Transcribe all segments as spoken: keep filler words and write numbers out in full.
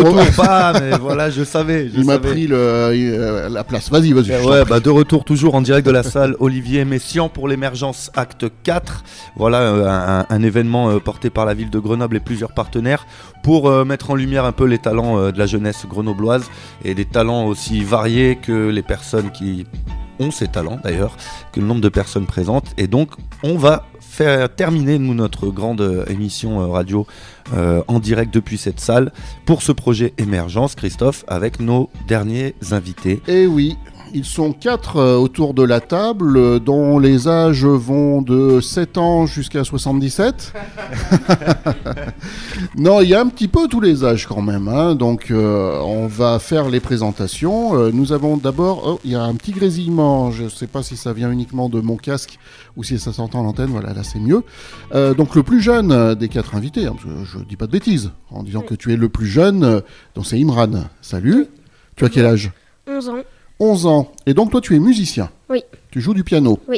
retour, pas, mais voilà, je savais. Je Il m'a savais. pris le, euh, la place. Vas-y, vas-y. Euh, ouais, bah de retour toujours en direct de la salle Olivier Messiaen pour l'Émergence Acte quatre. Voilà euh, un, un événement euh, porté par la ville de Grenoble et plusieurs partenaires pour euh, mettre en lumière un peu les talents euh, de la jeunesse grenobloise et des talents aussi variés que les personnes qui ont ces talents d'ailleurs, que le nombre de personnes présentes. Et donc on va faire terminer nous notre grande euh, émission euh, radio euh, en direct depuis cette salle pour ce projet Émergence, Christophe, avec nos derniers invités. Eh oui, ils sont quatre euh, autour de la table, euh, dont les âges vont de sept ans jusqu'à soixante-dix-sept. Non, il y a un petit peu tous les âges quand même, hein. Donc euh, on va faire les présentations. Euh, nous avons d'abord, oh, il y a un petit grésillement, je ne sais pas si ça vient uniquement de mon casque ou si ça s'entend à l'antenne, voilà, là c'est mieux. Euh, donc le plus jeune euh, des quatre invités, hein, parce que je ne dis pas de bêtises, en disant que tu es le plus jeune, euh, donc c'est Imran. Salut, tu as quel âge ? onze ans. onze ans. Et donc toi tu es musicien ? Oui. Tu joues du piano ? Oui.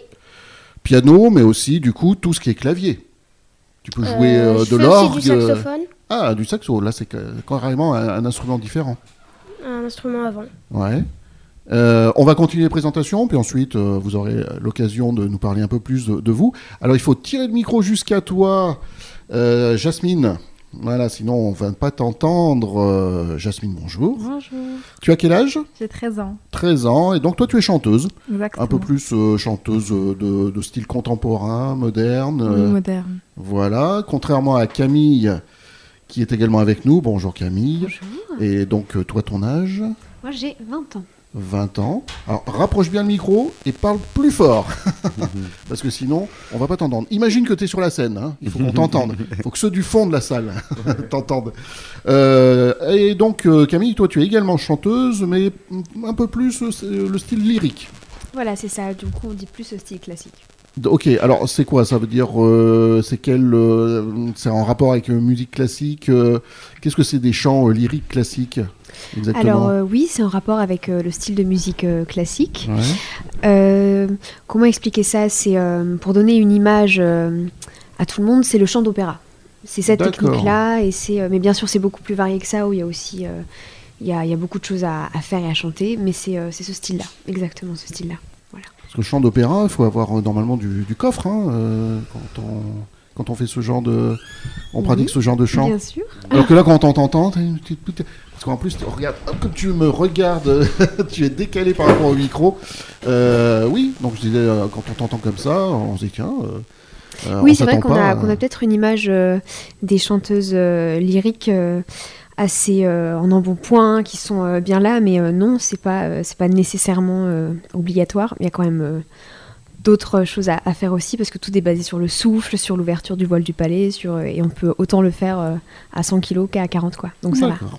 Piano, mais aussi du coup tout ce qui est clavier. Tu peux jouer Euh, euh, je de fais l'orgue. aussi du saxophone. Ah, du saxo, là c'est carrément un, un instrument différent. Un instrument avant. Ouais. Euh, on va continuer les présentations, puis ensuite euh, vous aurez l'occasion de nous parler un peu plus de, de vous. Alors il faut tirer le micro jusqu'à toi, euh, Jasmine. Voilà, sinon on ne va pas t'entendre. Euh, Jasmine, bonjour. Bonjour. Tu as quel âge ? J'ai treize ans. treize ans, et donc toi tu es chanteuse. Exactement. Un peu plus euh, chanteuse de, de style contemporain, moderne. Oui, euh, moderne. Voilà, contrairement à Camille, qui est également avec nous. Bonjour Camille. Bonjour. Et donc, euh, toi, ton âge ? Moi, j'ai vingt ans. vingt ans. Alors, rapproche bien le micro et parle plus fort. Parce que sinon, on va pas t'entendre. Imagine que tu es sur la scène. Hein. Il faut qu'on t'entende. Il faut que ceux du fond de la salle t'entendent. Euh, et donc, euh, Camille, toi, tu es également chanteuse, mais un peu plus euh, le style lyrique. Voilà, c'est ça. Du coup, on dit plus au style classique. Ok, alors c'est quoi? Ça veut dire, euh, c'est quel, euh, c'est en rapport avec euh, musique classique euh, Qu'est-ce que c'est des chants euh, lyriques classiques exactement? Alors euh, oui, c'est en rapport avec euh, le style de musique euh, classique. Ouais. Euh, comment expliquer ça? C'est euh, pour donner une image euh, à tout le monde, c'est le chant d'opéra. C'est cette D'accord. technique-là, et c'est, euh, mais bien sûr c'est beaucoup plus varié que ça, où il y a aussi, euh, il y a, il y a beaucoup de choses à, à faire et à chanter, mais c'est, euh, c'est ce style-là, exactement ce style-là. Voilà. Parce que le chant d'opéra, il faut avoir euh, normalement du, du coffre hein, euh, quand on quand on fait ce genre de, on Oui, pratique ce genre de chant. Bien sûr. Alors que là, quand on t'entend, t'as une petite- petite- parce qu'en plus, regarde, hop, comme tu me regardes, tu es décalé par rapport au micro. Euh, oui, donc je disais, euh, quand on t'entend comme ça, on se dit tiens. Euh, euh, Oui, on c'est vrai s'attend qu'on pas, a, euh, qu'on a peut-être une image euh, des chanteuses euh, lyriques euh, assez euh, en embonpoint, qui sont euh, bien là, mais euh, non, c'est pas, euh, c'est pas nécessairement euh, obligatoire. Il y a quand même euh, d'autres choses à, à faire aussi, parce que tout est basé sur le souffle, sur l'ouverture du voile du palais, sur, et on peut autant le faire euh, à cent kilos qu'à quarante, quoi. Donc ça va. D'accord.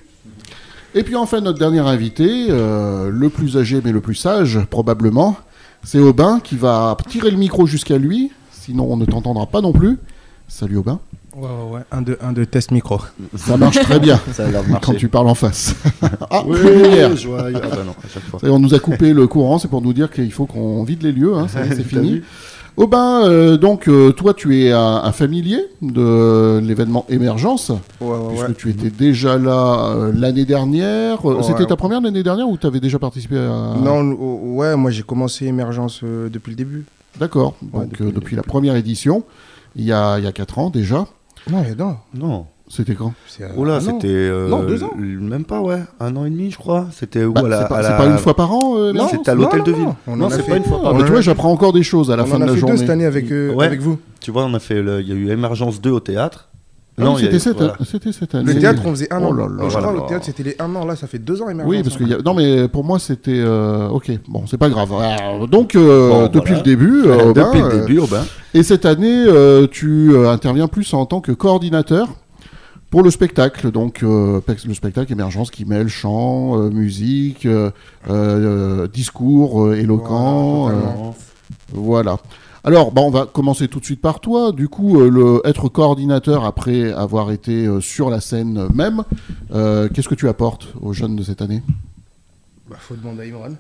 Et puis enfin, notre dernier invité, euh, le plus âgé mais le plus sage, probablement, c'est Aubin qui va tirer le micro jusqu'à lui, sinon on ne t'entendra pas non plus. Salut Aubin. Ouais, ouais, ouais. Un de, un de test micro. Ça marche très bien Ça a l'air de marcher. quand tu parles en face. Ah, Oui, lumière. joyeux. Ah bah non, à chaque fois. Ça y est, on nous a coupé le courant, c'est pour nous dire qu'il faut qu'on vide les lieux, hein, ça y est, c'est T'as fini. vu? Aubin, euh, donc euh, toi tu es un, un familier de l'événement Émergence, Ouais, ouais, puisque ouais. tu étais déjà là euh, l'année dernière. Euh, Ouais. C'était ta première l'année dernière ou tu avais déjà participé à... Non, oh, ouais, moi j'ai commencé Émergence euh, depuis le début. D'accord, Ouais, donc depuis euh, le depuis début. la première édition, il y a, il y a quatre ans déjà. Non, mais non. Non. C'était quand? C'est, euh, Oh là, un an. c'était. euh, Non, deux ans. l- Même pas, ouais. Un an et demi, je crois. C'était où Bah, à la- C'est pas, à c'est la- pas une fois par an euh, Non, Émergence c'était à l'hôtel Non, de non, ville. non. On Non, en a c'est fait- pas une fois Ah, par bah, an. tu vois, j'apprends encore des choses à la On fin en de a la fait journée. deux cette année avec, euh, Ouais. avec vous. Tu vois, on a fait. le- Il y a eu Émergence deux au théâtre. Ah Non, oui, il y a c'était eu- cette, voilà. c'était cette année. Le théâtre, on faisait un Oh an. là là je là crois là. le théâtre, c'était les un an. Là, ça fait deux ans Émergence. Oui, parce que hein. y a... non, mais pour moi c'était euh, ok. Bon, c'est pas grave. Alors, donc euh, Bon, depuis voilà. le début, euh, Aubin, Depuis le euh, début, Aubin. et cette année, euh, tu euh, interviens plus en tant que coordinateur pour le spectacle. Donc euh, pe- le spectacle Émergence qui mêle chant, euh, musique, euh, euh, discours euh, éloquent. Voilà, euh, totalement. Voilà. Alors, bah, on va commencer tout de suite par toi. Du coup, euh, le, être coordinateur après avoir été euh, sur la scène même, euh, qu'est-ce que tu apportes aux jeunes de cette année? Bah, faut demander à Imran.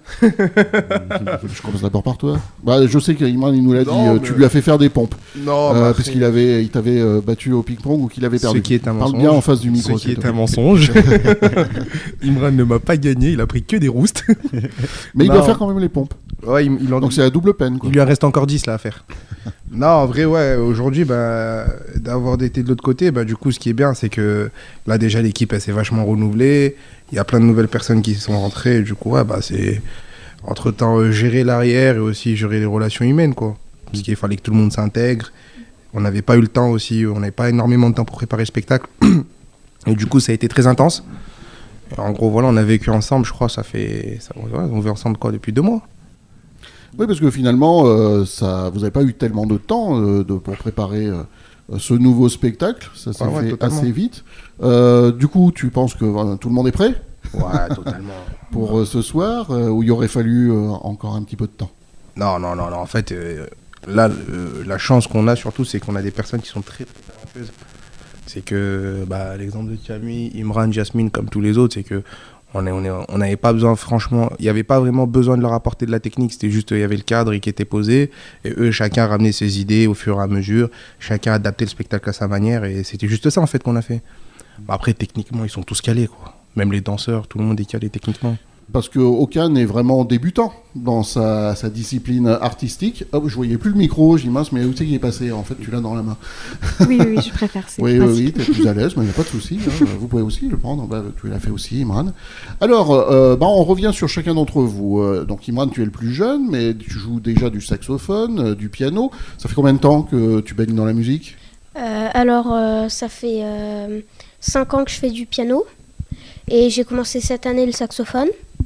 Je commence d'abord par toi. Bah, je sais qu'Imran, il nous l'a dit, Non, euh, mais- tu lui as fait faire des pompes. Non, Euh, bah, parce après, qu'il avait, il t'avait euh, battu au ping-pong ou qu'il avait perdu. Ce qui est un Parle mensonge. bien en face du micro. Ce qui s'il te est plaît. un mensonge. Imran ne m'a pas gagné, il a pris que des roustes. Mais il Non. doit faire quand même les pompes. Ouais, il, il en... Donc c'est la double peine, quoi. il lui en reste encore dix là à faire. Non, en vrai, ouais, aujourd'hui, bah, d'avoir été de l'autre côté, bah, du coup, ce qui est bien, c'est que là, déjà, l'équipe, elle s'est vachement renouvelée. Il y a plein de nouvelles personnes qui sont rentrées. Et du coup, ouais, bah, c'est entre-temps euh, gérer l'arrière et aussi gérer les relations humaines, quoi. Parce qu'il fallait que tout le monde s'intègre. On n'avait pas eu le temps aussi, on n'avait pas énormément de temps pour préparer le spectacle. Et du coup, ça a été très intense. Et en gros, voilà, on a vécu ensemble, je crois, ça fait. Ça, ouais, on vit ensemble, quoi, depuis deux mois. Oui, parce que finalement, euh, ça, vous n'avez pas eu tellement de temps euh, de, pour préparer euh, ce nouveau spectacle. Ça s'est Ah ouais, fait totalement. assez vite. Euh, du coup, tu penses que voilà, tout le monde est prêt Ouais, totalement. pour euh, ce soir euh, ou il aurait fallu euh, encore un petit peu de temps? Non, non, non, non. En fait, euh, là, euh, la chance qu'on a surtout, c'est qu'on a des personnes qui sont très, très talentueuses. C'est que, bah, l'exemple de Camille, Imran, Jasmine, comme tous les autres, c'est que on est, on est, on n'avait pas besoin, franchement, il n'y avait pas vraiment besoin de leur apporter de la technique. C'était juste, il y avait le cadre qui était posé, et eux, chacun ramenait ses idées au fur et à mesure, chacun adaptait le spectacle à sa manière, et c'était juste ça, en fait, qu'on a fait. Bah, après, techniquement, ils sont tous calés, quoi. Même les danseurs, tout le monde est calé techniquement. Parce qu'aucun est vraiment débutant dans sa, sa discipline artistique. Hop, je voyais plus le micro, j'y mince, mais où c'est qu'il est passé? En fait, tu l'as dans la main. Oui, oui, oui, je préfère. c'est Oui, oui, pratique. oui, t'es plus à l'aise, mais il n'y a pas de souci. Hein. Vous pouvez aussi le prendre. Bah, tu l'as fait aussi, Imran. Alors, euh, bah, on revient sur chacun d'entre vous. Euh, donc, Imran, tu es le plus jeune, mais tu joues déjà du saxophone, euh, du piano. Ça fait combien de temps que tu baignes dans la musique? Euh, alors, euh, ça fait cinq ans que je fais du piano. Et j'ai commencé cette année le saxophone.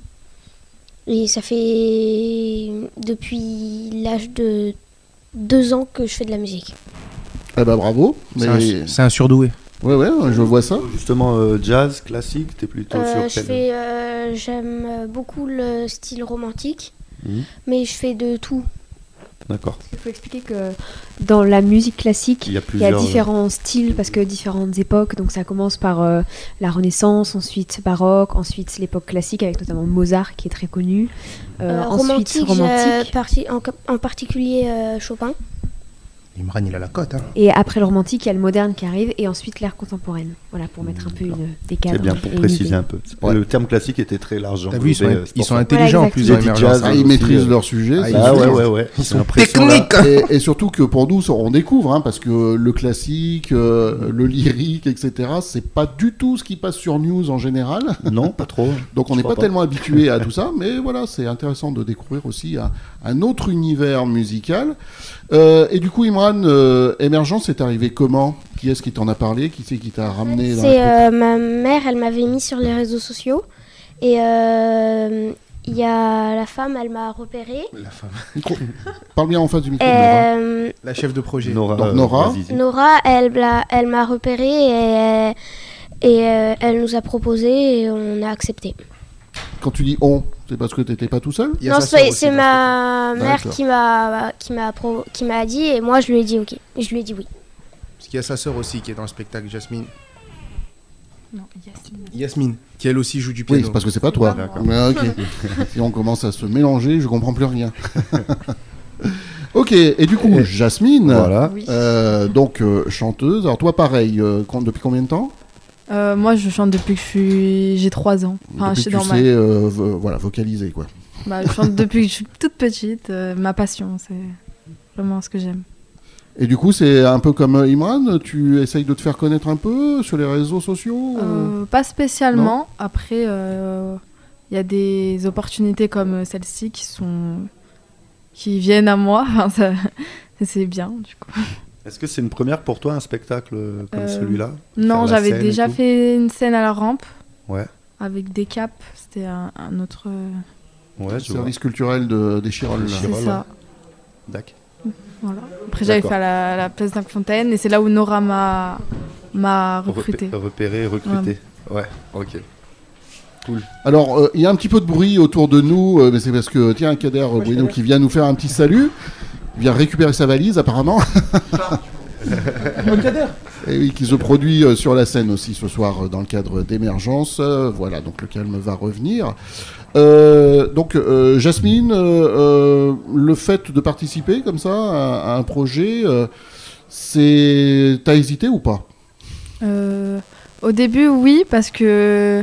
Et ça fait depuis l'âge de deux ans que je fais de la musique. Eh ben, bravo. C'est Mais... un, c'est un surdoué. Ouais, ouais, je vois ça. Justement, euh, jazz, classique, t'es plutôt Euh, sur je quel- fais, euh, j'aime beaucoup le style romantique, Mhm. mais je fais de tout. D'accord. Il faut expliquer que dans la musique classique, Il y a il y a plusieurs. différents styles parce que différentes époques. Donc ça commence par euh, la Renaissance, ensuite baroque, ensuite l'époque classique avec notamment Mozart qui est très connu. Euh, Euh, ensuite romantique, romantique. j'ai parti- en, en particulier euh, Chopin. Imran, il a la cote, hein. Et après le romantique, il y a le moderne qui arrive et ensuite l'ère contemporaine. Voilà, pour mettre un peu une, des cadres. C'est bien pour et une préciser idée. un peu. Ouais. Le terme classique était très large. T'as vu, ils sont, englobé, euh, c'est ils pour sont ça. intelligents en Voilà, plus dans exactement. l'émergence. Ah, Ah, ils aussi, maîtrisent euh, leur sujet. ah, c'est ils Ah sûr. ouais, ouais, ouais. J'ai sont l'impression, là- techniques. Et, et surtout que pour nous, on découvre, hein, parce que le classique, euh, le lyrique, et cetera, c'est pas du tout ce qui passe sur News en général. Non, pas trop. Donc on Je n'est crois pas, tellement habitué à tout ça, mais voilà, c'est intéressant de découvrir aussi un, un autre univers musical. Euh, et du coup, Imran, euh, Émergence, c'est arrivé comment? Qui est-ce qui t'en a parlé? Qui c'est qui t'a ramené dans C'est la euh, ma mère, elle m'avait mis sur les réseaux sociaux. Et euh, il y a la femme, elle m'a repéré. La femme. micro? Parle bien en face du micro. Et, Nora. euh, La chef de projet. Nora. Donc, euh, Nora. vas-y, vas-y. Nora, elle, l'a- elle m'a repéré et, et euh, elle nous a proposé et on a accepté. Quand tu dis on, c'est parce que t'étais pas tout seul? Il y a Non, sa sœur c'est aussi c'est dans ma mère D'accord. qui m'a qui m'a pro- qui m'a dit et moi je lui ai dit ok. Je lui ai dit oui. Parce qu'il y a sa sœur aussi qui est dans le spectacle, Jasmine. Non, Yasmine. Yasmine, qui elle aussi joue du Oui, piano. c'est parce que c'est pas toi. D'accord. Mais, ok. Si on commence à se mélanger, je comprends plus rien. Ok, et du coup, Jasmine, Voilà. Oui. euh, donc euh, chanteuse. Alors toi, pareil, euh, quand- depuis combien de temps? Euh, moi, je chante depuis que je suis... j'ai trois ans. Enfin, Depuis je que suis tu dans ma- sais, euh, vo- voilà, vocaliser quoi. bah, je chante depuis que je suis toute petite. euh, ma passion, c'est vraiment ce que j'aime. Et du coup, c'est un peu comme euh, Imran, tu essayes de te faire connaître un peu sur les réseaux sociaux euh Euh, pas spécialement. Après, euh, il y a des opportunités comme celle-ci qui sont qui viennent à moi. Enfin, ça- c'est bien, du coup. Est-ce que c'est une première pour toi, un spectacle euh, comme Euh, celui-là? Non, Faire la j'avais scène et déjà tout fait une scène à la rampe Ouais, avec des caps. C'était un, un autre. euh, ouais, je vois. Service culturel de, des Chirolles. là. Des C'est Chirolles. ça. D'accord. Voilà. Après, j'avais D'accord. fait à la, la place d'Infontaine et c'est là où Nora m'a m'a recruté. Repé- repérer, recruter. Ouais, ok. Cool. Alors, euh, il y a un petit peu de bruit autour de nous, euh, mais c'est parce que, tiens, Kader euh, Bruno qui vient nous faire un petit salut. Il vient récupérer sa valise, apparemment. Et oui, qui se produit euh, sur la scène aussi ce soir euh, dans le cadre d'Émergence. Euh, voilà, donc le calme va revenir. Euh, donc, euh, Jasmine, euh, euh, le fait de participer comme ça à, à un projet, euh, c'est... t'as hésité ou pas? Euh, au début, oui, parce que.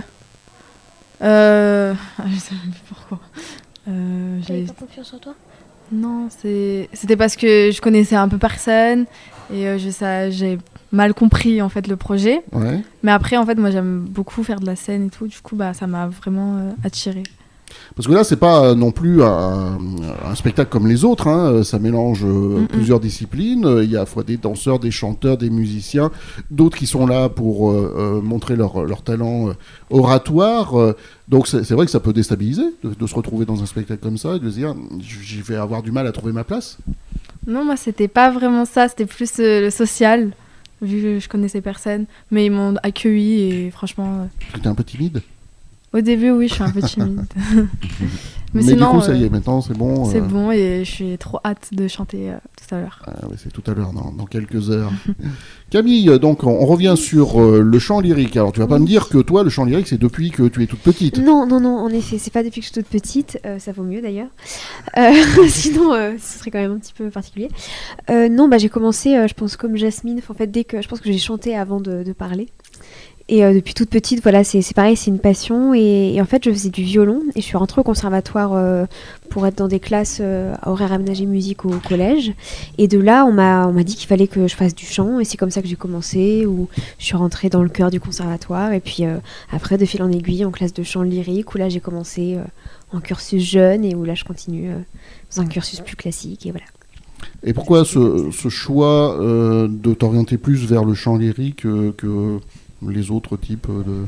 Euh... Je sais même plus pourquoi. Euh, T'avais j'ai- pas confiance en toi? Non, c'est... c'était parce que je connaissais un peu personne et euh, je, ça, j'ai mal compris en fait le projet. Ouais. Mais après, en fait, moi j'aime beaucoup faire de la scène et tout, du coup, bah, ça m'a vraiment euh, attirée. Parce que là, c'est pas euh, non plus un, un spectacle comme les autres. Hein. Ça mélange euh, Mm-mm. plusieurs disciplines. Il y a à la fois des danseurs, des chanteurs, des musiciens, d'autres qui sont là pour euh, euh, montrer leur, leur talent euh, oratoire. Euh, donc c'est, c'est vrai que ça peut déstabiliser de, de se retrouver dans un spectacle comme ça et de se dire je vais avoir du mal à trouver ma place. Non, moi c'était pas vraiment ça, c'était plus euh, le social, vu que je connaissais personne. Mais ils m'ont accueilli et franchement, euh, Tu étais un peu timide. au début, oui, je suis un peu timide. Mais, Mais sinon, du coup, ça y euh, est, maintenant c'est bon. C'est euh, bon et je suis trop hâte de chanter euh, tout à l'heure. Ah ouais, c'est tout à l'heure, dans, dans quelques heures. Camille, donc on, on revient sur euh, le chant lyrique. Alors tu vas pas me dire que toi, le chant lyrique, c'est depuis que tu es toute petite. Non, non, non, en effet, c'est pas depuis que je suis toute petite, euh, ça vaut mieux d'ailleurs. Euh, sinon, euh, ce serait quand même un petit peu particulier. Euh, non, bah j'ai commencé, euh, je pense comme Jasmine, en fait, dès que je pense que j'ai chanté avant de, de parler. Et euh, depuis toute petite, voilà, c'est, c'est pareil, c'est une passion. Et, et en fait, je faisais du violon et je suis rentrée au conservatoire euh, pour être dans des classes euh, à horaires aménagés musique au collège. Et de là, on m'a, on m'a dit qu'il fallait que je fasse du chant. Et c'est comme ça que j'ai commencé, où je suis rentrée dans le chœur du conservatoire. Et puis euh, après, de fil en aiguille, en classe de chant lyrique, où là, j'ai commencé euh, en cursus jeune et où là, je continue euh, dans un cursus plus classique. Et voilà. Et pourquoi ce, ce choix euh, de t'orienter plus vers le chant lyrique euh, que les autres types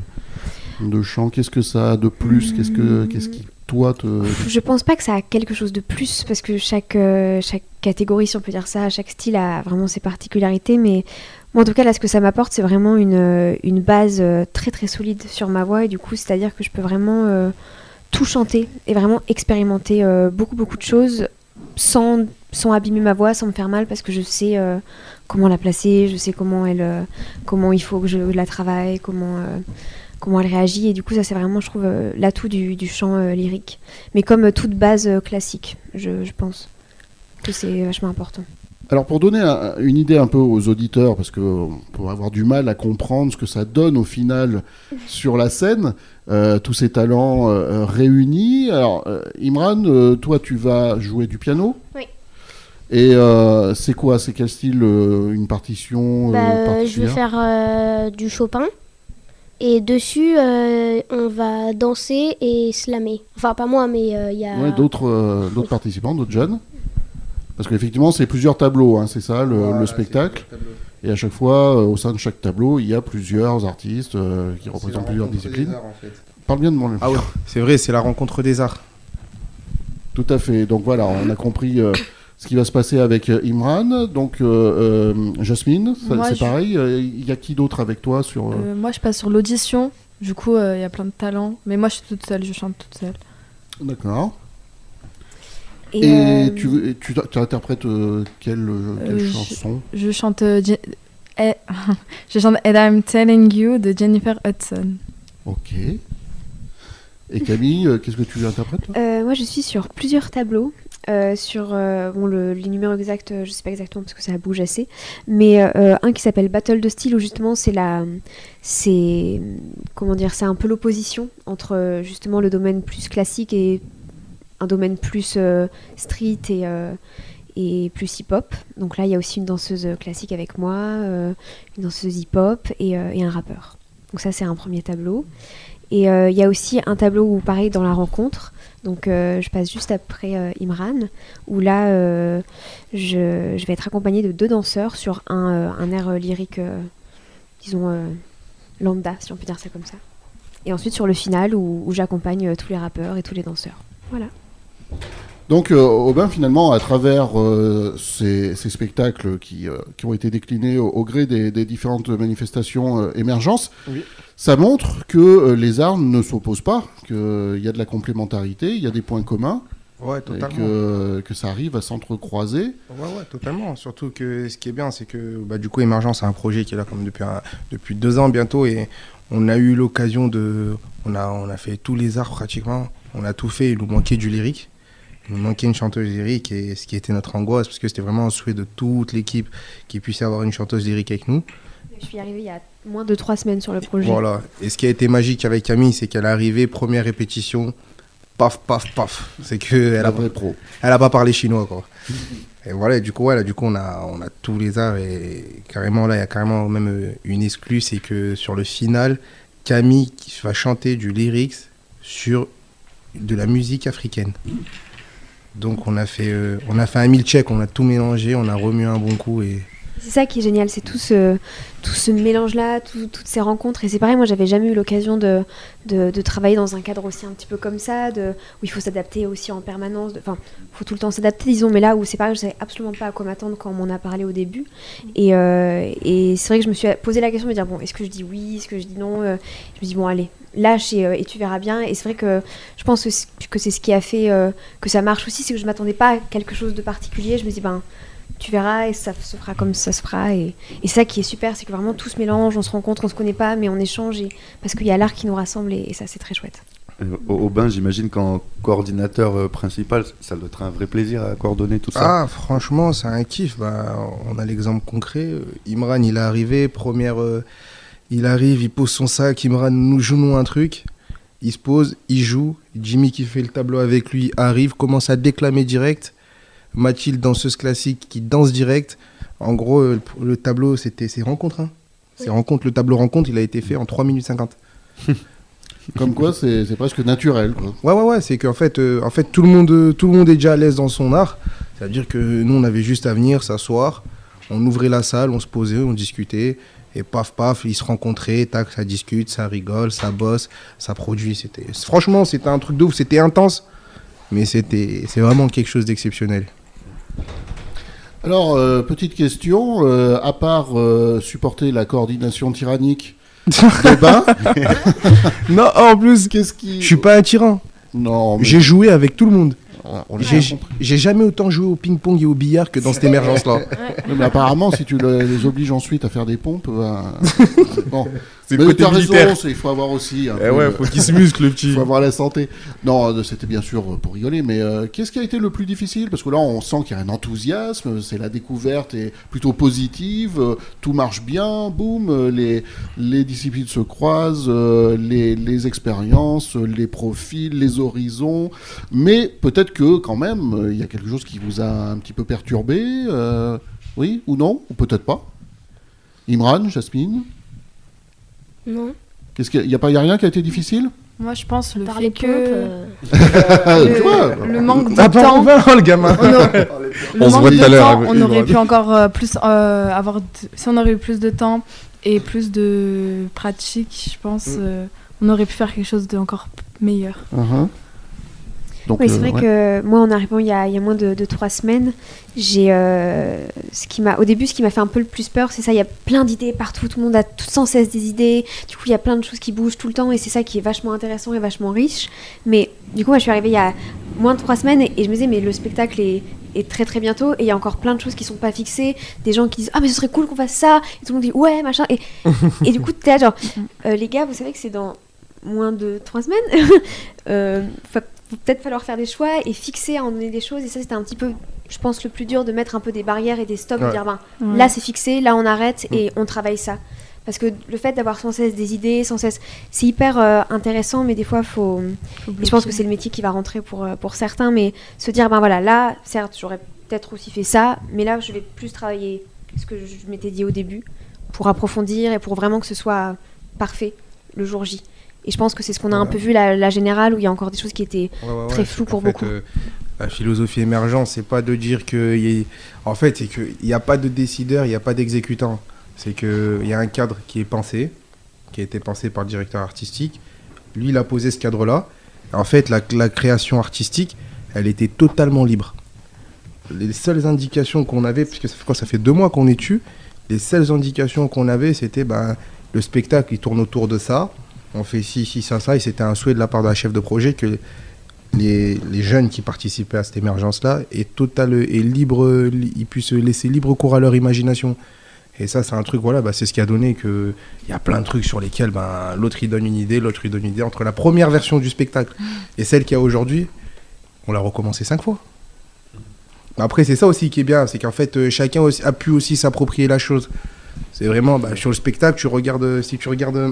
de, de chants? Qu'est-ce que ça a de plus? Qu'est-ce, que, qu'est-ce qui, toi, te... Je pense pas que ça a quelque chose de plus, parce que chaque, euh, chaque catégorie, si on peut dire ça, chaque style a vraiment ses particularités, mais moi, en tout cas, là, ce que ça m'apporte, c'est vraiment une, euh, une base euh, très très solide sur ma voix, et du coup, c'est-à-dire que je peux vraiment euh, tout chanter, et vraiment expérimenter euh, beaucoup beaucoup de choses, sans, sans abîmer ma voix, sans me faire mal, parce que je sais euh, comment la placer, je sais comment, elle, euh, comment il faut que je la travaille, comment... Euh, comment elle réagit, et du coup ça c'est vraiment, je trouve, euh, l'atout du, du chant euh, lyrique, mais comme euh, toute base euh, classique, je, je pense que c'est vachement important. Alors pour donner un- une idée un peu aux auditeurs, parce qu'on peut avoir du mal à comprendre ce que ça donne au final sur la scène, euh, tous ces talents euh, réunis. Alors euh, Imran, euh, toi tu vas jouer du piano? Oui. Et euh, c'est quoi? C'est quel style? euh, Une partition euh, Bah, euh, je particulière? vais faire euh, du Chopin. Et dessus, euh, on va danser et slammer. Enfin, pas moi, mais il y a... Ouais, d'autres, euh, d'autres participants, d'autres jeunes. Parce qu'effectivement, c'est plusieurs tableaux, hein, c'est ça le, Voilà, le c'est spectacle. le tableau. Et à chaque fois, euh, au sein de chaque tableau, il y a plusieurs artistes euh, qui C'est la représentent plusieurs rencontre des disciplines. arts, en fait. Parle bien de mon Ah oui, c'est vrai, c'est la rencontre des arts. Tout à fait. Donc voilà, on a compris euh, ce qui va se passer avec euh, Imran. Donc euh, euh, Jasmine, ça- Moi, c'est je- pareil. Il y a qui d'autre avec toi sur euh, Euh, moi, je passe sur l'audition. Du coup, il y a plein de talents. Mais moi, je suis toute seule, je chante toute seule. D'accord. Et, Et euh, tu, et tu, tu interprètes euh, quelle, euh, quelle Euh, je- chanson? Je chante, euh, Je- eh, je chante And I'm Telling You de Jennifer Hudson. Ok. Et Camille, euh, qu'est-ce que tu interprètes toi? euh, moi je suis sur plusieurs tableaux, euh, sur euh, bon, le, les numéros exacts, euh, je sais pas exactement parce que ça bouge assez, mais euh, un qui s'appelle Battle de style, où justement c'est la, c'est comment dire, c'est un peu l'opposition entre euh, justement le domaine plus classique et un domaine plus euh, street et, euh, et plus hip-hop. Donc là il y a aussi une danseuse classique avec moi, euh, une danseuse hip-hop et, euh, et un rappeur. Donc ça c'est un premier tableau. Et il euh, y a aussi un tableau où, pareil, dans la rencontre, donc euh, je passe juste après euh, Imran, où là, euh, je, je vais être accompagnée de deux danseurs sur un, euh, un air euh, lyrique, euh, disons, euh, lambda, si on peut dire ça comme ça. Et ensuite sur le final, où, où j'accompagne euh, tous les rappeurs et tous les danseurs. Voilà. Donc, euh, Aubin, finalement, à travers euh, ces, ces spectacles qui, euh, qui ont été déclinés au, au gré des, des différentes manifestations euh, émergences, Oui. ça montre que euh, les arts ne s'opposent pas, qu'il y a de la complémentarité, il y a des points communs. Ouais, et totalement. que, que ça arrive à s'entrecroiser. Ouais, ouais, totalement. Surtout que ce qui est bien, c'est que bah, du coup, Émergence, c'est un projet qui est là comme depuis, un- depuis deux ans bientôt. Et on a eu l'occasion de. On a, on a fait tous les arts pratiquement. On a tout fait. Il nous manquait du lyrique. Il nous manquait une chanteuse lyrique. Et ce qui était notre angoisse, parce que c'était vraiment un souhait de toute l'équipe qu'il puisse y avoir une chanteuse lyrique avec nous. Je suis arrivée il y a moins de trois semaines sur le projet. Voilà. Et ce qui a été magique avec Camille, c'est qu'elle est arrivée, première répétition. Paf, paf, paf. C'est qu'elle La a, vraie pro. elle a pas parlé chinois, quoi. Et voilà, et du coup, ouais, là, du coup, on a, on a tous les arts et carrément, là, il y a carrément même euh, une exclue, c'est que sur le final, Camille qui va chanter du lyrics sur de la musique africaine. Donc, on a fait, euh, on a fait un mille check, on a tout mélangé, on a remué un bon coup et... C'est ça qui est génial, c'est tout ce, tout ce mélange-là, tout- toutes ces rencontres. Et c'est pareil, moi, j'avais jamais eu l'occasion de, de, de travailler dans un cadre aussi un petit peu comme ça, de, où il faut s'adapter aussi en permanence. de- Enfin, il faut tout le temps s'adapter, disons. Mais là où c'est pareil, je savais absolument pas à quoi m'attendre quand on m'en a parlé au début. Et, euh, et c'est vrai que je me suis posé la question de me dire, bon, est-ce que je dis oui, est-ce que je dis non euh, Je me dis, bon, allez, lâche et, euh, et tu verras bien. Et c'est vrai que je pense que c'est, que c'est ce qui a fait euh, que ça marche aussi, c'est que je m'attendais pas à quelque chose de particulier. Je me dis, ben... tu verras et ça se fera comme ça se fera et, et ça qui est super, c'est que vraiment tout se mélange, on se rencontre, on se connaît pas mais on échange et, parce qu'il y a l'art qui nous rassemble et, et ça c'est très chouette. Euh, Au, au bain, j'imagine qu'en coordinateur euh, principal, ça doit être un vrai plaisir à coordonner tout ça. Ah, franchement, c'est un kiff. Bah, on a l'exemple concret. Euh, Imran, il est arrivé, première... euh, il arrive, il pose son sac, Imran, nous jouons un truc. Il se pose, il joue. Jimmy qui fait le tableau avec lui arrive, commence à déclamer direct. Mathilde, danseuse classique, qui danse direct. En gros, euh, le, le tableau, c'était ses rencontres. Hein. Ses rencontres. Le tableau rencontre, il a été fait en trois minutes cinquante. Comme quoi, c'est c'est presque naturel, quoi. Ouais, ouais, ouais. C'est qu'en fait, euh, en fait tout, le monde, euh, tout le monde est déjà à l'aise dans son art. C'est-à-dire que nous, on avait juste à venir, s'asseoir. On ouvrait la salle, on se posait, on discutait. Et paf, paf, ils se rencontraient, tac, ça discute, ça rigole, ça bosse, ça produit. C'était... Franchement, c'était un truc de ouf. C'était intense, mais c'était... c'est vraiment quelque chose d'exceptionnel. Alors, euh, petite question, euh, à part euh, supporter la coordination tyrannique des bains, Non, en plus, qu'est-ce qui... je suis pas un tyran. Non, mais... J'ai joué avec tout le monde. on l'a J'ai, bien compris. j'ai jamais autant joué au ping-pong et au billard que dans cette émergence-là. Mais apparemment, si tu le- les obliges ensuite à faire des pompes, ben, bon. C'est Mais le côté t'as militaire. raison, c'est- il faut avoir aussi un Eh peu ouais, de- faut qu'il se muscle, le petit. faut avoir la santé. Non, euh, c'était bien sûr euh, pour rigoler, mais euh, qu'est-ce qui a été le plus difficile? Parce que là, on sent qu'il y a un enthousiasme, c'est la découverte est plutôt positive, euh, tout marche bien, boum, euh, les, les disciplines se croisent, euh, les, les expériences, euh, les profils, les horizons, mais peut-être que quand même, euh, il y a quelque chose qui vous a un petit peu perturbé, euh, oui ou non, ou peut-être pas. Imran, Jasmine, Non. qu'est-ce qu'il y a, il y a pas, il y a rien qui a été difficile? Moi, je pense le Par fait les que pompes, euh, Tu le, vois, le manque de Ah bah, temps, on va, le gamin. on aurait- le On se manque voit de tout à l'heure, temps, avec on Imran. aurait pu encore euh, plus euh, avoir, de- si on aurait eu plus de temps et plus de pratique, je pense, Mm. euh, on aurait pu faire quelque chose d'encore meilleur. Uh-huh. Donc, Oui, c'est euh, vrai ouais. que moi, en arrivant il y a, il y a moins de, de trois semaines, j'ai, euh, ce qui m'a, au début, ce qui m'a fait un peu le plus peur, c'est ça, il y a plein d'idées partout, tout le monde a tout sans cesse des idées, du coup, il y a plein de choses qui bougent tout le temps, et c'est ça qui est vachement intéressant et vachement riche. Mais du coup, moi, je suis arrivée il y a moins de trois semaines, et, et je me disais, mais le spectacle est, est très très bientôt, et il y a encore plein de choses qui sont pas fixées, des gens qui disent, ah, mais ce serait cool qu'on fasse ça, et tout le monde dit, ouais, machin, et, et du coup, t'es là, genre, euh, les gars, vous savez que c'est dans moins de trois semaines, euh, faut faut peut-être falloir faire des choix et fixer à en donner des choses. Et ça, c'était un petit peu, je pense, le plus dur, de mettre un peu des barrières et des stops, Ouais. de dire, ben, Ouais. là, c'est fixé, là, on arrête et on travaille ça. Parce que le fait d'avoir sans cesse des idées, sans cesse, c'est hyper euh, intéressant, mais des fois, faut... Faut Et je pense que bloquer. c'est le métier qui va rentrer pour, euh, pour certains, mais se dire, ben voilà, là, certes, j'aurais peut-être aussi fait ça, mais là, je vais plus travailler ce que je m'étais dit au début, pour approfondir et pour vraiment que ce soit parfait le jour J. Et je pense que c'est ce qu'on a un Ouais. peu vu, la, la générale, où il y a encore des choses qui étaient Ouais, ouais, très ouais, flou c'est pour qu'en fait, beaucoup. euh, la philosophie émergente, c'est pas de dire que. y ait- En fait, c'est qu'il n'y a pas de décideur, il n'y a pas d'exécutant. C'est qu'il y a un cadre qui est pensé, qui a été pensé par le directeur artistique. Lui, il a posé ce cadre-là. En fait, la, la création artistique, elle était totalement libre. Les seules indications qu'on avait, puisque ça fait quoi, ça fait deux mois qu'on est dessus, les seules indications qu'on avait, c'était ben, le spectacle, il tourne autour de ça. On fait ci, ci, ça, ça, et c'était un souhait de la part de la chef de projet que les, les jeunes qui participaient à cette émergence-là aient total et libre, ils puissent laisser libre cours à leur imagination. Et ça, c'est un truc, voilà, bah, c'est ce qui a donné qu'il y a plein de trucs sur lesquels ben, l'autre il donne une idée, l'autre il donne une idée. Entre la première version du spectacle et celle qu'il y a aujourd'hui, on l'a recommencé cinq fois. Après, c'est ça aussi qui est bien, c'est qu'en fait, euh, chacun aussi, a pu aussi s'approprier la chose. C'est vraiment, bah, sur le spectacle, tu regardes, si tu regardes,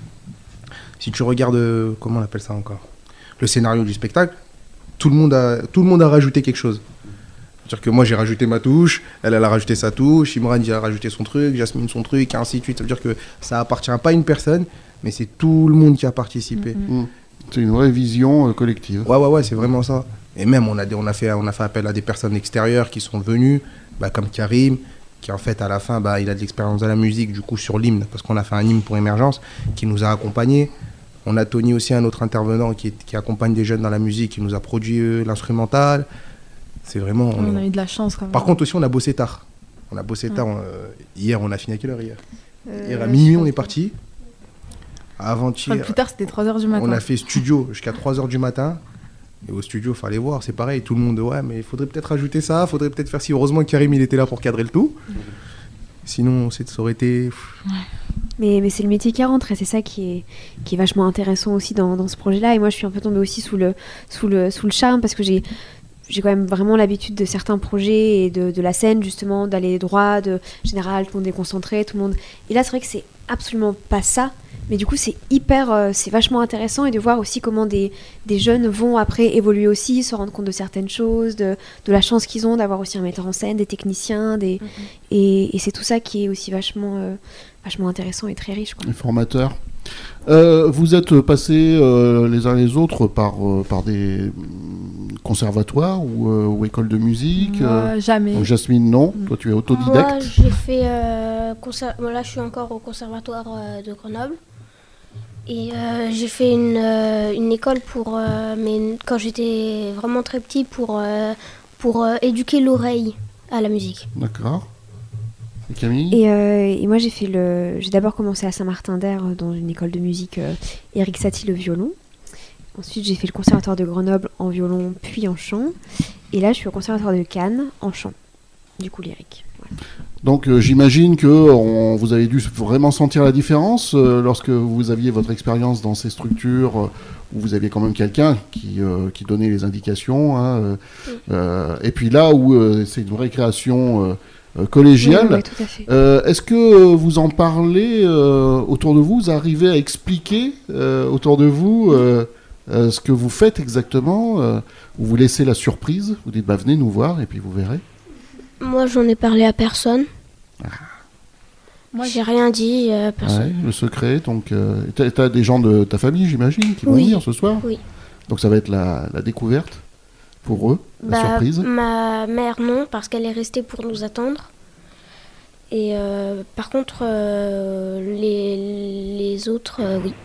si tu regardes, comment on appelle ça encore, le scénario du spectacle, tout le monde a, tout le monde a rajouté quelque chose. C'est-à-dire que moi, j'ai rajouté ma touche, elle, elle a rajouté sa touche, Imran, il a rajouté son truc, Jasmine son truc, et ainsi de suite. Ça veut dire que ça appartient pas à une personne, mais c'est tout le monde qui a participé. Mm-hmm. Mmh. C'est une vraie vision euh, collective. Ouais, ouais, ouais, c'est vraiment ça. Et même, on a, des, on, a fait, on a fait appel à des personnes extérieures qui sont venues, bah, comme Karim, qui en fait, à la fin, bah, il a de l'expérience de la musique, du coup, sur l'hymne, parce qu'on a fait un hymne pour Émergence, qui nous a accompagnés. On a Tony aussi, un autre intervenant qui, qui accompagne des jeunes dans la musique, qui nous a produit euh, l'instrumental. C'est vraiment... On, on a eu de la chance quand même. Par contre, aussi, on a bossé tard. On a bossé tard. On, euh, hier, on a fini à quelle heure hier Euh, Hier, à minuit, on est parti. Avant-hier, Enfin, plus tard, c'était trois heures du matin. on a fait studio jusqu'à trois heures du matin. Et au studio, il fallait voir, c'est pareil. Tout le monde, ouais, mais il faudrait peut-être rajouter ça, il faudrait peut-être faire ci. Heureusement que Karim, il était là pour cadrer le tout. Sinon, ça aurait été... Mais, mais c'est le métier qui rentre et c'est ça qui est, qui est vachement intéressant aussi dans, dans ce projet-là. Et moi, je suis un peu tombée aussi sous le, sous le, sous le charme parce que j'ai, j'ai quand même vraiment l'habitude de certains projets et de, de la scène, justement, d'aller droit, de général, tout le monde est concentré, tout le monde... Et là, c'est vrai que c'est absolument pas ça. Mais du coup, c'est hyper, euh, c'est vachement intéressant et de voir aussi comment des, des jeunes vont après évoluer aussi, se rendre compte de certaines choses, de, de la chance qu'ils ont d'avoir aussi un metteur en scène, des techniciens, des, mm-hmm. et, et c'est tout ça qui est aussi vachement, euh, vachement intéressant et très riche, quoi. Les formateurs. Euh, vous êtes passés euh, les uns les autres par, euh, par des conservatoires ou, euh, ou écoles de musique. Moi, euh, jamais. Jasmine, non. Mm. Toi, tu es autodidacte. Moi, j'ai fait. Euh, conser- bon, là, je suis encore au conservatoire euh, de Grenoble. Et euh, j'ai fait une, euh, une école pour, euh, mais quand j'étais vraiment très petit, pour, euh, pour euh, éduquer l'oreille à la musique. D'accord. Et Camille ? Et, euh, et moi, j'ai fait le, j'ai d'abord commencé à Saint-Martin-d'Air dans une école de musique euh, Éric Satie le violon. Ensuite, j'ai fait le conservatoire de Grenoble en violon puis en chant. Et là, je suis au conservatoire de Cannes en chant, du coup lyrique. Voilà. Donc euh, j'imagine que on, vous avez dû vraiment sentir la différence euh, lorsque vous aviez votre expérience dans ces structures euh, où vous aviez quand même quelqu'un qui, euh, qui donnait les indications. Hein, euh, oui. euh, et puis là où euh, c'est une vraie création euh, euh, collégiale, Oui, oui, tout à fait. Euh, est-ce que vous en parlez euh, autour de vous ? Vous arrivez à expliquer euh, autour de vous euh, euh, ce que vous faites exactement euh, ou vous laissez la surprise ? Vous dites bah, venez nous voir et puis vous verrez. Moi, j'en ai parlé à personne. Ah. Moi, j'ai rien dit à personne. Ouais, le secret, donc euh, t'as, t'as des gens de ta famille, j'imagine, qui vont Oui. venir ce soir. Oui. Donc ça va être la, la découverte pour eux, la Bah, surprise. ma mère, non, parce qu'elle est restée pour nous attendre. Et euh, par contre, euh, les, les autres, euh, oui.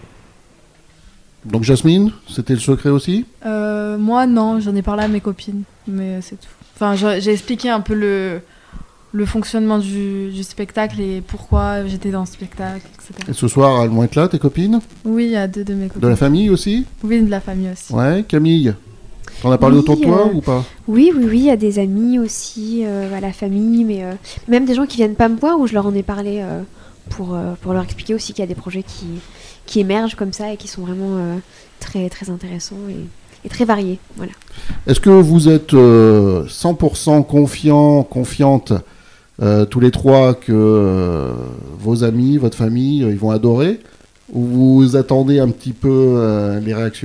Donc Jasmine, c'était le secret aussi ? Euh, moi, non, j'en ai parlé à mes copines, mais c'est tout. Enfin, j'ai, j'ai expliqué un peu le, le fonctionnement du, du spectacle et pourquoi j'étais dans ce spectacle, et cetera. Et ce soir, elles vont être là, tes copines ? Oui, il y a deux de mes copines. De la famille aussi ? Oui, de la famille aussi. Ouais, Camille, t'en as parlé Oui, autour de toi euh, ou pas ? Oui, oui, oui, il y a des amis aussi, euh, à la famille, mais euh, même des gens qui viennent pas me voir où je leur en ai parlé euh, pour, euh, pour leur expliquer aussi qu'il y a des projets qui, qui émergent comme ça et qui sont vraiment euh, très, très intéressants et, et très variés. Voilà. Est-ce que vous êtes euh, cent pour cent confiants, confiantes euh, tous les trois que euh, vos amis, votre famille, euh, ils vont adorer ? Ou vous attendez un petit peu euh, les réactions ?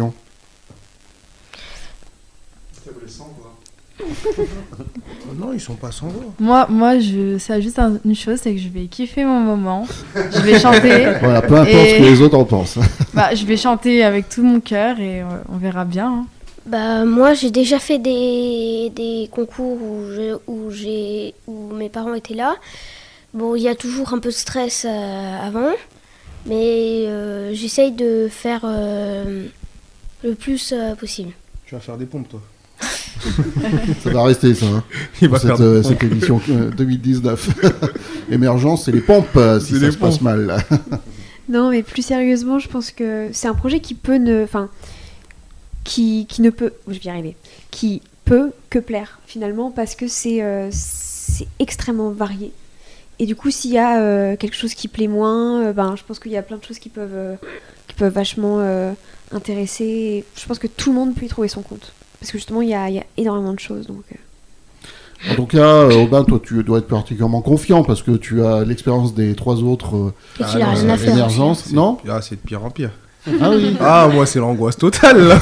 Non, ils sont pas sans voix. Moi, moi je sais juste un- une chose, c'est que je vais kiffer mon moment. Je vais chanter. Voilà, peu importe Et- ce que les autres en pensent. Bah, je vais chanter avec tout mon cœur et euh, on verra bien. Hein. Bah, moi, j'ai déjà fait des, des concours où, je, où, j'ai, où mes parents étaient là. Bon, il y a toujours un peu de stress euh, avant, mais euh, j'essaye de faire euh, le plus euh, possible. Tu vas faire des pompes, toi. Ça va rester ça, hein, Il va pour faire cette, des euh, pompes. cette édition euh, deux mille dix-neuf. Émergence, c'est les pompes euh, si C'est ça les se passe pompes. mal. Là. Non, mais plus sérieusement, je pense que c'est un projet qui peut ne... Enfin, qui, qui ne peut, je vais y arriver, qui peut que plaire finalement parce que c'est, euh, c'est extrêmement varié. Et du coup, s'il y a euh, quelque chose qui plaît moins, euh, ben, je pense qu'il y a plein de choses qui peuvent, euh, qui peuvent vachement euh, intéresser. Et je pense que tout le monde peut y trouver son compte. Parce que justement, il y a, il y a énormément de choses. Donc, euh... En tout cas, euh, Aubin, toi, tu dois être particulièrement confiant parce que tu as l'expérience des trois autres euh, Et qu'il a rien à faire. émergences. Non ? Ah, c'est de pire en pire. Ah oui. Ah, moi, c'est l'angoisse totale, là.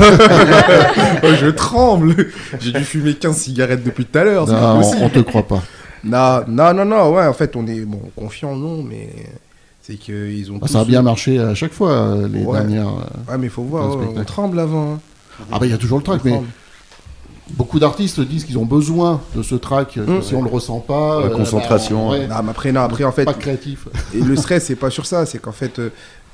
Je tremble. J'ai dû fumer quinze cigarettes depuis tout à l'heure. C'est Non, pas on, possible. on te croit pas. Non, non, non, non, ouais, en fait, on est bon, confiant, non, mais c'est qu'ils ont. Ah, tous... ça a bien marché à chaque fois, euh, les Ouais. dernières. euh, Ouais, mais faut voir, Dans le ouais, on spectacle. tremble avant. Hein. Ah, bah, il y a toujours le track, On mais tremble. beaucoup d'artistes disent qu'ils ont besoin de ce track. euh, que Mmh. Si on le ressent pas. La concentration, bah, ouais, Non, mais après, non, après, en fait, pas créatif. et le stress, c'est pas sur ça, c'est qu'en fait, euh,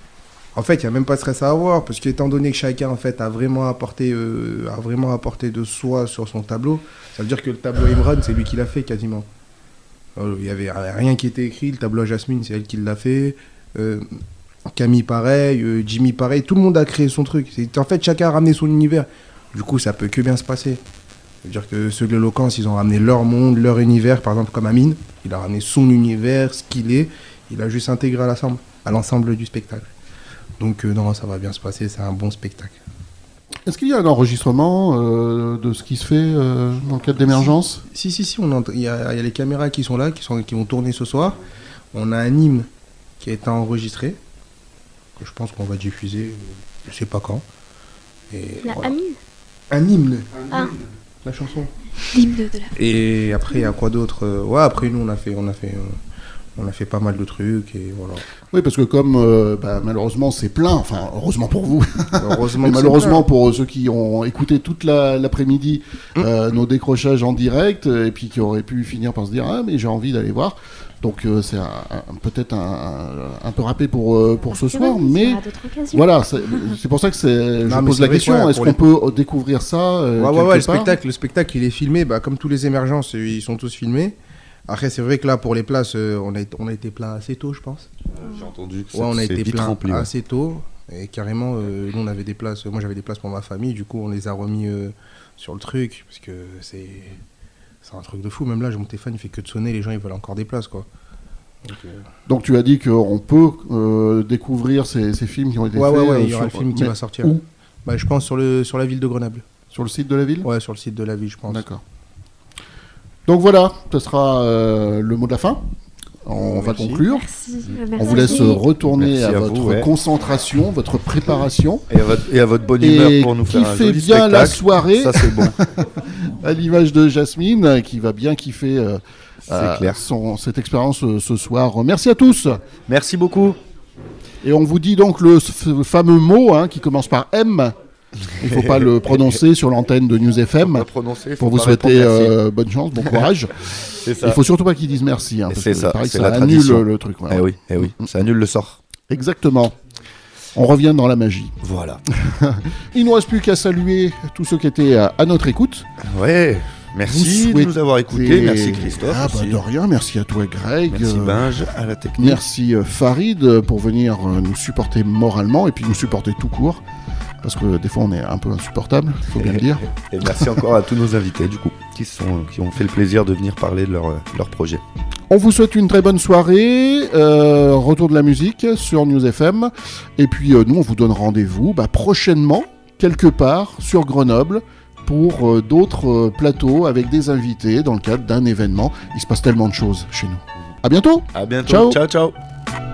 en fait, il y a même pas de stress à avoir, parce qu'étant donné que chacun, en fait, a vraiment apporté, euh, a vraiment apporté de soi sur son tableau, ça veut dire que le tableau Imran, c'est lui qui l'a fait quasiment. Euh, Il y avait rien qui était écrit, le tableau à Jasmine, c'est elle qui l'a fait. Euh, Camille pareil, euh, Jimmy pareil, tout le monde a créé son truc. C'est, en fait, chacun a ramené son univers. Du coup, ça peut que bien se passer. C'est-à-dire que ceux de l'éloquence, ils ont ramené leur monde, leur univers, par exemple comme Amine, il a ramené son univers, ce qu'il est, il a juste intégré à l'ensemble, à l'ensemble du spectacle. Donc euh, non, ça va bien se passer, c'est un bon spectacle. Est-ce qu'il y a un enregistrement euh, de ce qui se fait euh, dans le cadre d'émergence ? Si, si, si, on ent- il y, a, il y a les caméras qui sont là, qui, sont, qui vont tourner ce soir. On a un hymne qui a été enregistré, que je pense qu'on va diffuser, euh, je sais pas quand. Et La voilà. Amine. Un hymne, Ah, la chanson. l'hymne de la... Et après, il y a quoi d'autre Euh, Ouais, après, nous, on a fait, on a fait, euh, on a fait pas mal de trucs, et voilà. Oui, parce que comme euh, bah, malheureusement c'est plein, enfin heureusement pour vous, Heureusement, mais que c'est malheureusement plein. pour ceux qui ont écouté toute la- l'après-midi euh, nos décrochages en direct euh, et puis qui auraient pu finir par se dire ah mais j'ai envie d'aller voir. Donc euh, c'est un- un- peut-être un, un- un peu râpé pour, euh, pour ce C'est soir, vrai, il y mais aura d'autres occasions. voilà, c'est c'est pour ça que c'est, je Non, mais pose c'est la vrai question, que, ouais, est-ce pour qu'on les- peut découvrir ça euh, Ouais, ouais, quelque ouais, le part spectacle, le spectacle, il est filmé, bah, comme tous les émergences, ils sont tous filmés. Après, c'est vrai que là, pour les places, euh, on, a, on a été plein assez tôt, je pense. J'ai entendu que Ouais, on a c'est été vite plein rempli. ouais. assez tôt. Et carrément, euh, nous, on avait des places. Moi, j'avais des places pour ma famille. Du coup, on les a remis euh, sur le truc. Parce que c'est, c'est un truc de fou. Même là, mon téléphone, il fait que de sonner. Les gens, ils veulent encore des places, quoi. Donc, euh, Donc tu as dit qu'on peut euh, découvrir ces, ces films qui ont été Ouais, faits ouais, ouais, euh, il y aura le sur- film qui mais va sortir. où Bah, je pense sur, le, sur la ville de Grenoble. Sur le site de la ville. Ouais, sur le site de la ville, je pense. D'accord. Donc voilà, ce sera euh, le mot de la fin. On va Merci. conclure. Merci. On vous laisse retourner Merci à, à votre vous, ouais. concentration, votre préparation. Et à votre, et à votre bonne humeur Et pour nous qui faire un fait joli bien spectacle. la soirée, Ça, c'est bon. à l'image de Jasmine, euh, qui va bien kiffer euh, C'est euh, clair. son- cette expérience euh, ce soir. Merci à tous. Merci beaucoup. Et on vous dit donc le f- fameux mot hein, qui commence par M. Il ne faut pas le prononcer sur l'antenne de News F On M. va prononcer. Pour faut vous pas souhaiter répondre merci. euh, bonne chance, bon courage. C'est ça. Il faut surtout pas qu'ils disent merci. Hein, parce C'est que ça, pareil que c'est ça la annule tradition. le truc. voilà. Eh oui, eh oui. Ça annule le sort. Exactement. On revient dans la magie. Voilà. Il ne nous reste plus qu'à saluer tous ceux qui étaient à, à notre écoute. Ouais. Merci Vous de nous avoir écoutés. Et- Merci Christophe. Ah bah aussi. de rien, merci à toi Greg. Merci Euh, Binge à la technique. Merci euh, Farid euh, pour venir euh, nous supporter moralement et puis nous supporter tout court. Parce que des fois on est un peu insupportable, faut bien le dire. Et merci encore à tous nos invités du coup qui, sont, qui ont fait le plaisir de venir parler de leur, leur projet. On vous souhaite une très bonne soirée, euh, retour de la musique sur News F M. Et puis euh, nous on vous donne rendez-vous bah, prochainement, quelque part, sur Grenoble, pour euh, d'autres euh, plateaux avec des invités dans le cadre d'un événement. Il se passe tellement de choses chez nous. À bientôt. À bientôt. Ciao. Ciao ciao.